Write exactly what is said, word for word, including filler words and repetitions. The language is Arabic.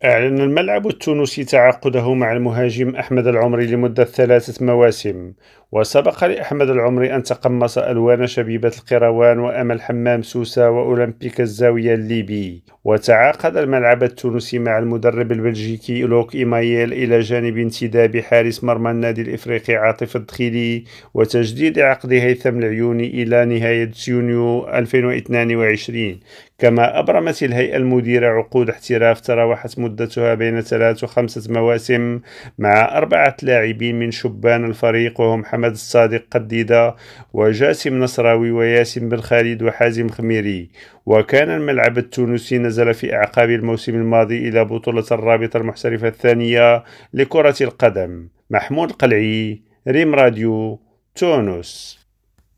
أعلن الملعب التونسي تعاقده مع المهاجم أحمد العمري لمدة ثلاثة مواسم. وسبق لأحمد العمري أن تقمص ألوان شبيبة القروان وأمل حمام سوسة وأولمبيك الزاوية الليبي. وتعاقد الملعب التونسي مع المدرب البلجيكي لوك إيمايل إلى جانب انتداب حارس مرمى النادي الإفريقي عاطف الدخيلي وتجديد عقد هيثم العيوني إلى نهاية يونيو ألفين واثنين وعشرين. كما أبرمت الهيئة المديرة عقود احتراف تراوحت مدتها بين ثلاث وخمسة مواسم مع أربعة لاعبين من شبان الفريق، وهم حمد الصادق قديدة وجاسم نصراوي وياسم بن خالد وحازم خميري. وكان الملعب التونسي نزل في أعقاب الموسم الماضي إلى بطولة الرابطة المحترفة الثانية لكرة القدم. محمود قلعي، ريم راديو، تونس.